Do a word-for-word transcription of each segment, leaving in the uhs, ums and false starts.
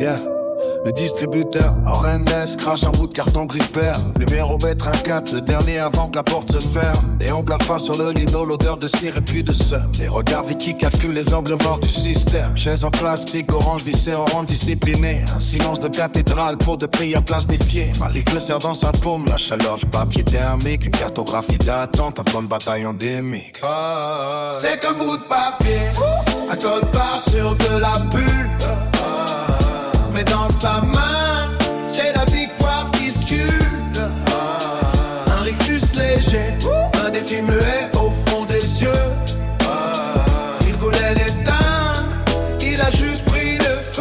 Yeah. Le distributeur, R M S, crache un bout de carton gripper. Numéro B trente-quatre, le dernier avant que la porte se ferme. Et on blafard sur le lino, l'odeur de cire et puis de seum. Les regards qui calculent les angles morts du système. Chaise en plastique, orange vissée en rond discipliné. Un silence de cathédrale pour de prières plastifiées. Malik le serre dans sa paume, la chaleur du papier thermique. Une cartographie d'attente, un plan de bataille endémique. Oh, c'est qu'un bout de papier, un code barre sur de la pulpe. Mais dans sa main, c'est la victoire qui sculpte. Un rictus léger, un défi muet au fond des yeux. Il voulait l'éteindre, il a juste pris le feu.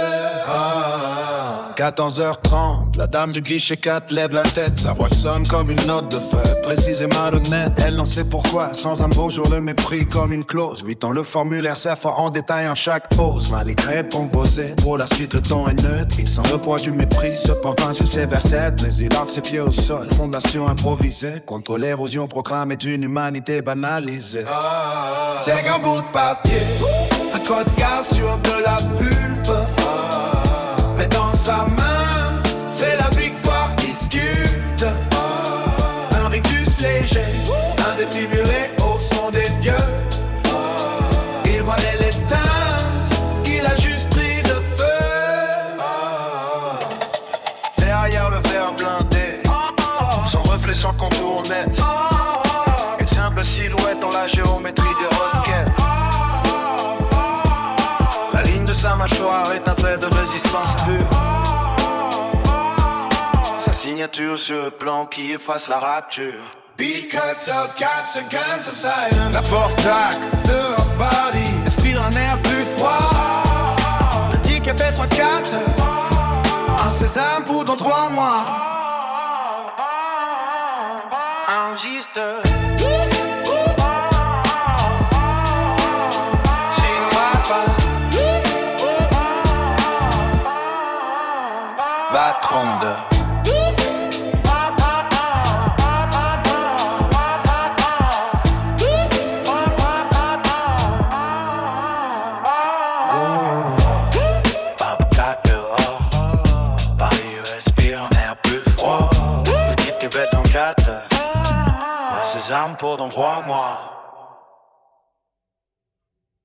quatorze heures trente, la dame du guichet quatre lève la tête. Sa voix sonne comme une note de feu, précise et malhonnête. Elle n'en sait pourquoi, sans un beau jour le mépris comme une clause. Huit ans le formulaire s'est fort en détail en chaque pause. Malik répond posé, pour la suite le ton est neutre. Il sent le poids du mépris, cependant sur ses vertèbres. Mais il arque ses pieds au sol, fondation improvisée. Contre l'érosion proclamée d'une humanité banalisée. Ah, c'est qu'un bout de papier, un code garde sur de la pulpe. Mais dans sa main, c'est la victoire qui sculpte. Un rictus léger, un défi muré au son des dieux. Il voulait l'éteindre, il a juste pris de feu. Derrière le verre blindé, son reflet sans contour net. Une simple silhouette dans la géométrie des requêtes. La ligne de sa mâchoire est un trait de résistance pure. Sa signature sur le plan qui efface la rature. Beat cuts out cats and guns of silence. La porte claque, dehors body, inspire un air plus froid. Le ticket B trente-quatre, un sésame pour dans trois mois. Enregistre. trente-deux. Paris respire un air plus froid. Petite Québec en quatre, la sésame pour dans trois mois.